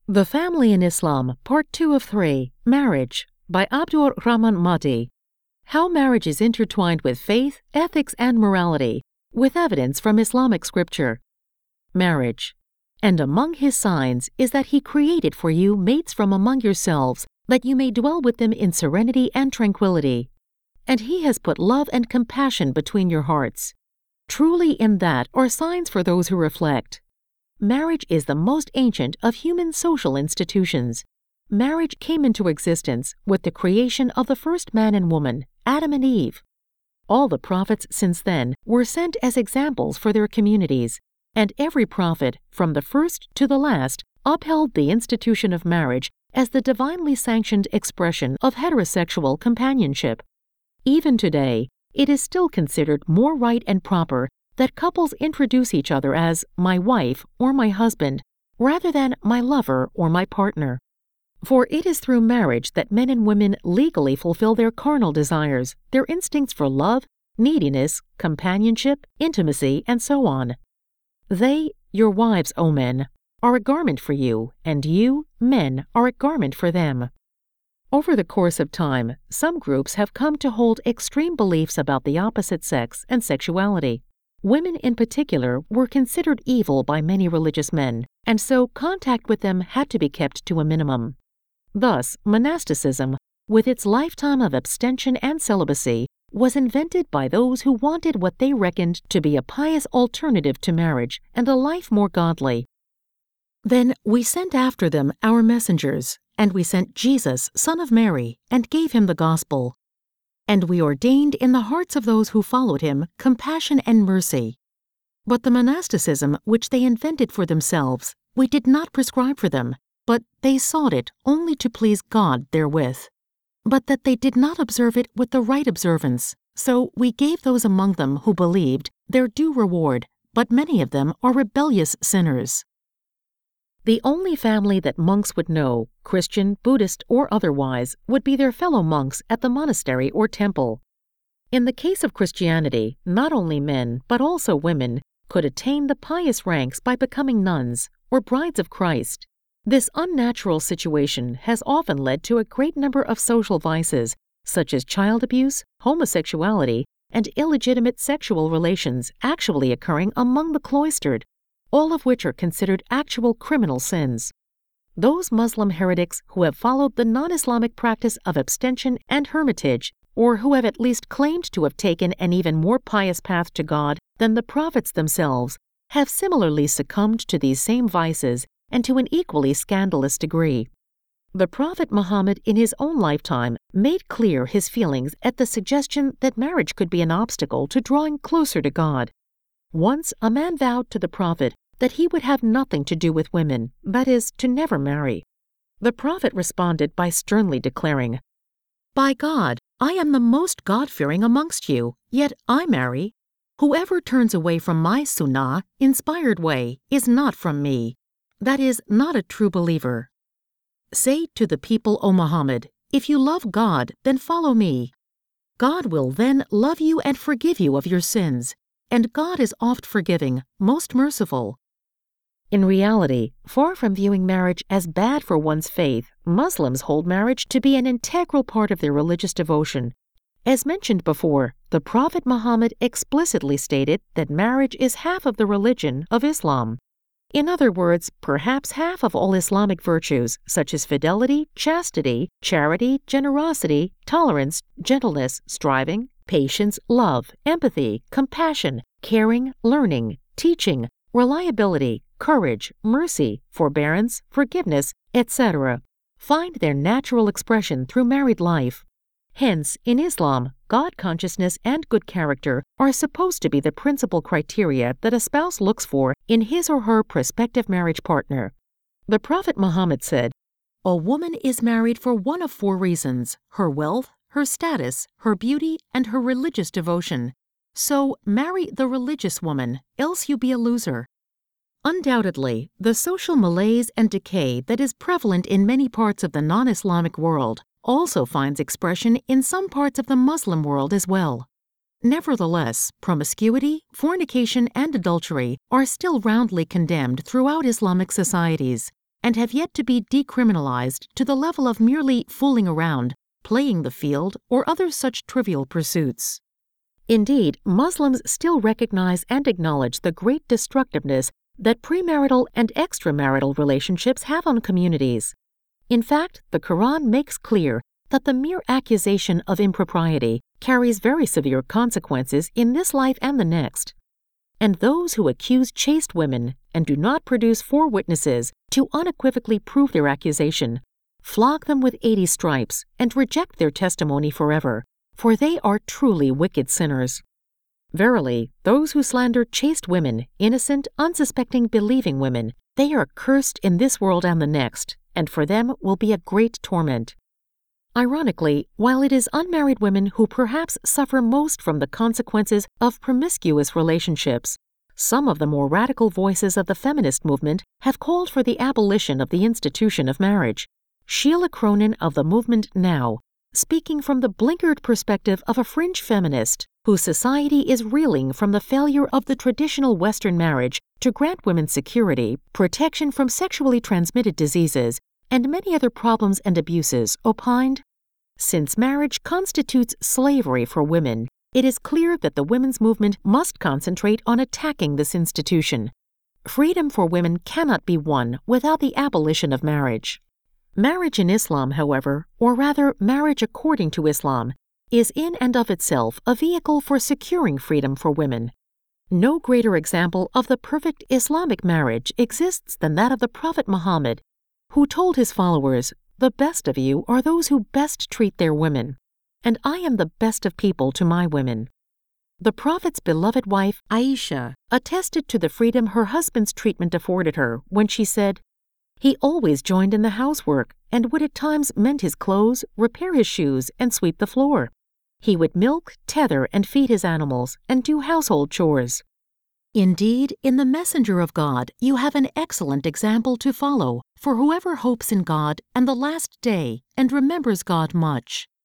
The Family in Islam, Part 2 of 3, Marriage, by Abdur Rahman Mahdi. How marriage is intertwined with faith, ethics, and morality, with evidence from Islamic scripture. Marriage. And among his signs is that he created for you mates from among yourselves, that you may dwell with them in serenity and tranquility. And he has put love and compassion between your hearts. Truly in that are signs for those who reflect. Marriage is the most ancient of human social institutions. Marriage came into existence with the creation of the first man and woman, Adam and Eve. All the prophets since then were sent as examples for their communities, and every prophet, from the first to the last, upheld the institution of marriage as the divinely sanctioned expression of heterosexual companionship. Even today, it is still considered more right and proper that couples introduce each other as my wife or my husband, rather than my lover or my partner. For it is through marriage that men and women legally fulfill their carnal desires, their instincts for love, neediness, companionship, intimacy, and so on. They, your wives, O men, are a garment for you, and you, men, are a garment for them. Over the course of time, some groups have come to hold extreme beliefs about the opposite sex and sexuality. Women in particular were considered evil by many religious men, and so contact with them had to be kept to a minimum. Thus, monasticism, with its lifetime of abstention and celibacy, was invented by those who wanted what they reckoned to be a pious alternative to marriage and a life more godly. Then we sent after them our messengers, and we sent Jesus, son of Mary, and gave him the gospel. And we ordained in the hearts of those who followed him compassion and mercy. But the monasticism which they invented for themselves, we did not prescribe for them, but they sought it only to please God therewith. But that they did not observe it with the right observance, so we gave those among them who believed their due reward, but many of them are rebellious sinners. The only family that monks would know, Christian, Buddhist, or otherwise, would be their fellow monks at the monastery or temple. In the case of Christianity, not only men, but also women, could attain the pious ranks by becoming nuns, or brides of Christ. This unnatural situation has often led to a great number of social vices, such as child abuse, homosexuality, and illegitimate sexual relations actually occurring among the cloistered, all of which are considered actual criminal sins. Those Muslim heretics who have followed the non-Islamic practice of abstention and hermitage, or who have at least claimed to have taken an even more pious path to God than the prophets themselves, have similarly succumbed to these same vices and to an equally scandalous degree. The Prophet Muhammad in his own lifetime made clear his feelings at the suggestion that marriage could be an obstacle to drawing closer to God. Once a man vowed to the Prophet that he would have nothing to do with women, that is, to never marry. The Prophet responded by sternly declaring, "By God, I am the most God-fearing amongst you, yet I marry. Whoever turns away from my sunnah, inspired way, is not from me. That is, not a true believer. Say to the people, O Muhammad, if you love God, then follow me. God will then love you and forgive you of your sins. And God is oft forgiving, most merciful." In reality, far from viewing marriage as bad for one's faith, Muslims hold marriage to be an integral part of their religious devotion. As mentioned before, the Prophet Muhammad explicitly stated that marriage is half of the religion of Islam. In other words, perhaps half of all Islamic virtues, such as fidelity, chastity, charity, generosity, tolerance, gentleness, striving, patience, love, empathy, compassion, caring, learning, teaching, reliability, courage, mercy, forbearance, forgiveness, etc., find their natural expression through married life. Hence, in Islam, God consciousness and good character are supposed to be the principal criteria that a spouse looks for in his or her prospective marriage partner. The Prophet Muhammad said, "A woman is married for one of 4 reasons: her wealth, her status, her beauty, and her religious devotion. So marry the religious woman, else you be a loser." Undoubtedly, the social malaise and decay that is prevalent in many parts of the non-Islamic world also finds expression in some parts of the Muslim world as well. Nevertheless, promiscuity, fornication, and adultery are still roundly condemned throughout Islamic societies, and have yet to be decriminalized to the level of merely fooling around, playing the field, or other such trivial pursuits. Indeed, Muslims still recognize and acknowledge the great destructiveness that premarital and extramarital relationships have on communities. In fact, the Quran makes clear that the mere accusation of impropriety carries very severe consequences in this life and the next. And those who accuse chaste women and do not produce 4 witnesses to unequivocally prove their accusation flog them with 80 stripes and reject their testimony forever, for they are truly wicked sinners. Verily, those who slander chaste women, innocent, unsuspecting, believing women, they are cursed in this world and the next, and for them will be a great torment. Ironically, while it is unmarried women who perhaps suffer most from the consequences of promiscuous relationships, some of the more radical voices of the feminist movement have called for the abolition of the institution of marriage. Sheila Cronin of the movement Now, speaking from the blinkered perspective of a fringe feminist whose society is reeling from the failure of the traditional Western marriage to grant women security, protection from sexually transmitted diseases, and many other problems and abuses, opined, "Since marriage constitutes slavery for women, it is clear that the women's movement must concentrate on attacking this institution. Freedom for women cannot be won without the abolition of marriage." Marriage in Islam, however, or rather marriage according to Islam, is in and of itself a vehicle for securing freedom for women. No greater example of the perfect Islamic marriage exists than that of the Prophet Muhammad, who told his followers, "The best of you are those who best treat their women, and I am the best of people to my women." The Prophet's beloved wife, Aisha, attested to the freedom her husband's treatment afforded her when she said, "He always joined in the housework and would at times mend his clothes, repair his shoes, and sweep the floor. He would milk, tether, and feed his animals, and do household chores." Indeed, in the messenger of God, you have an excellent example to follow for whoever hopes in God and the last day and remembers God much.